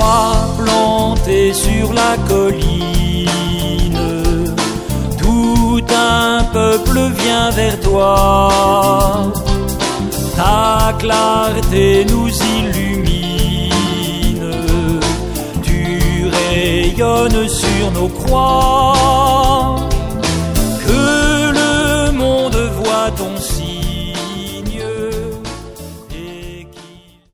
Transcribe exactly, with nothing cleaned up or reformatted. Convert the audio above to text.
croix plantée sur la colline, tout un peuple vient vers toi. Ta clarté nous illumine, tu rayonnes sur nos croix.